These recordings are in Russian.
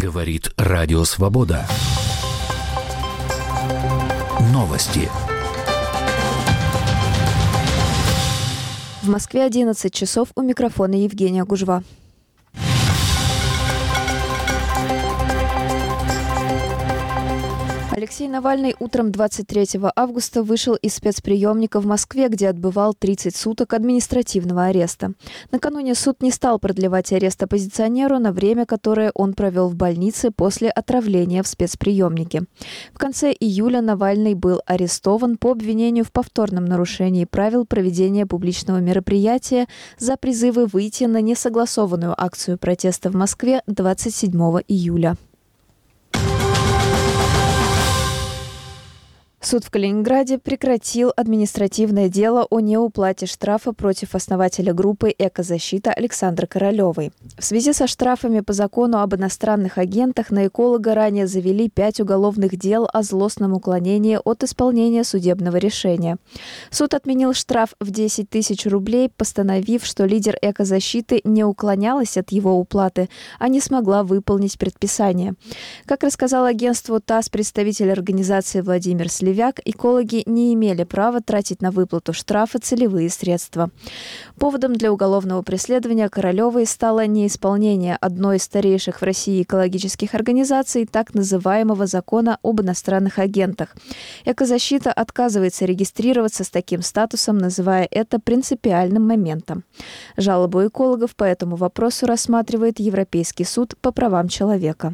Говорит Радио Свобода. Новости. В Москве 11 часов, у микрофона Евгения Гужва. Алексей Навальный утром 23 августа вышел из спецприемника в Москве, где отбывал 30 суток административного ареста. Накануне суд не стал продлевать арест оппозиционеру на время, которое он провел в больнице после отравления в спецприемнике. В конце июля Навальный был арестован по обвинению в повторном нарушении правил проведения публичного мероприятия за призывы выйти на несогласованную акцию протеста в Москве 27 июля. Суд в Калининграде прекратил административное дело о неуплате штрафа против основателя группы «Экозащита» Александры Королевой. В связи со штрафами по закону об иностранных агентах на эколога ранее завели 5 уголовных дел о злостном уклонении от исполнения судебного решения. Суд отменил штраф в 10 тысяч рублей, постановив, что лидер «Экозащиты» не уклонялась от его уплаты, а не смогла выполнить предписание. Как рассказал агентству ТАСС представитель организации Владимир Сливяк, экологи не имели права тратить на выплату штрафа целевые средства. Поводом для уголовного преследования Королевой стало неисполнение одной из старейших в России экологических организаций так называемого закона об иностранных агентах. Экозащита отказывается регистрироваться с таким статусом, называя это принципиальным моментом. Жалобу экологов по этому вопросу рассматривает Европейский суд по правам человека.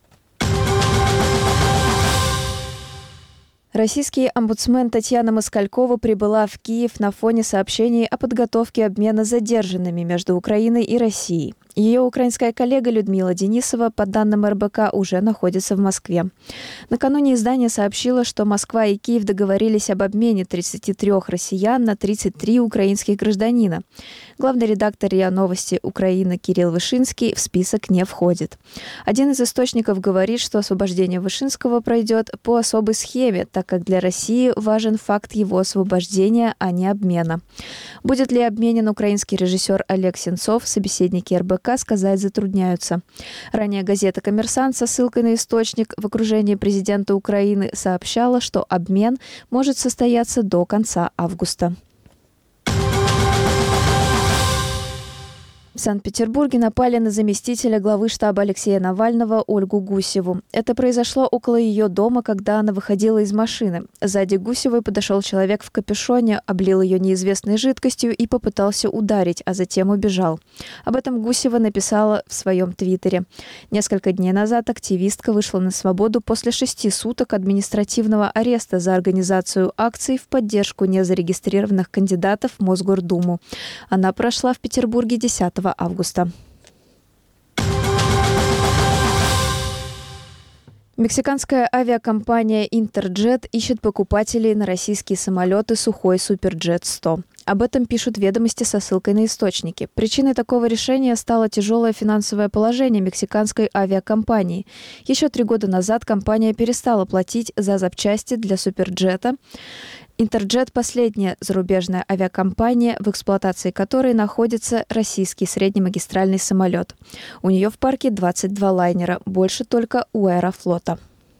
Российский омбудсмен Татьяна Москалькова прибыла в Киев на фоне сообщений о подготовке обмена задержанными между Украиной и Россией. Ее украинская коллега Людмила Денисова, по данным РБК, уже находится в Москве. Накануне издание сообщило, что Москва и Киев договорились об обмене 33 россиян на 33 украинских гражданина. Главный редактор РИА Новости Украины Кирилл Вышинский в список не входит. Один из источников говорит, что освобождение Вышинского пройдет по особой схеме, так как для России важен факт его освобождения, а не обмена. Будет ли обменен украинский режиссер Олег Сенцов, собеседники РБК сказать затрудняются. Ранее газета «Коммерсант» со ссылкой на источник в окружении президента Украины сообщала, что обмен может состояться до конца августа. В Санкт-Петербурге напали на заместителя главы штаба Алексея Навального Ольгу Гусеву. Это произошло около ее дома, когда она выходила из машины. Сзади Гусевой подошел человек в капюшоне, облил ее неизвестной жидкостью и попытался ударить, а затем убежал. Об этом Гусева написала в своем твиттере. Несколько дней назад активистка вышла на свободу после 6 суток административного ареста за организацию акций в поддержку незарегистрированных кандидатов в Мосгордуму. Она прошла в Петербурге 10 августа. Мексиканская авиакомпания «Интерджет» ищет покупателей на российские самолеты «Сухой Суперджет-100». Об этом пишут «Ведомости» со ссылкой на источники. Причиной такого решения стало тяжелое финансовое положение мексиканской авиакомпании. Еще 3 года назад компания перестала платить за запчасти для «Суперджета». «Интерджет» – последняя зарубежная авиакомпания, в эксплуатации которой находится российский среднемагистральный самолет. У нее в парке 22 лайнера, больше только у Аэрофлота.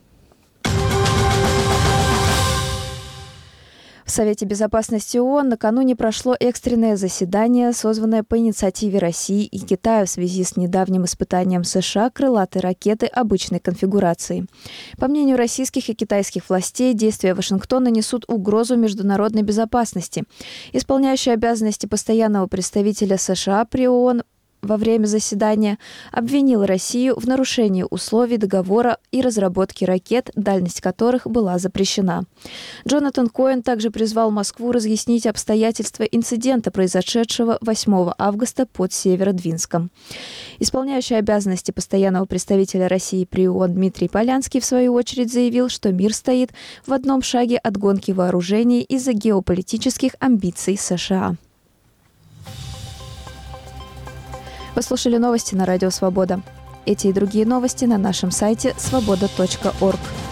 В Совете безопасности ООН накануне прошло экстренное заседание, созванное по инициативе России и Китая в связи с недавним испытанием США крылатой ракеты обычной конфигурации. По мнению российских и китайских властей, действия Вашингтона несут угрозу международной безопасности. Исполняющий обязанности постоянного представителя США при ООН во время заседания обвинил Россию в нарушении условий договора и разработке ракет, дальность которых была запрещена. Джонатан Коэн также призвал Москву разъяснить обстоятельства инцидента, произошедшего 8 августа под Северодвинском. Исполняющий обязанности постоянного представителя России при ООН Дмитрий Полянский, в свою очередь, заявил, что мир стоит в одном шаге от гонки вооружений из-за геополитических амбиций США. Вы слушали новости на Радио Свобода. Эти и другие новости на нашем сайте svoboda.org.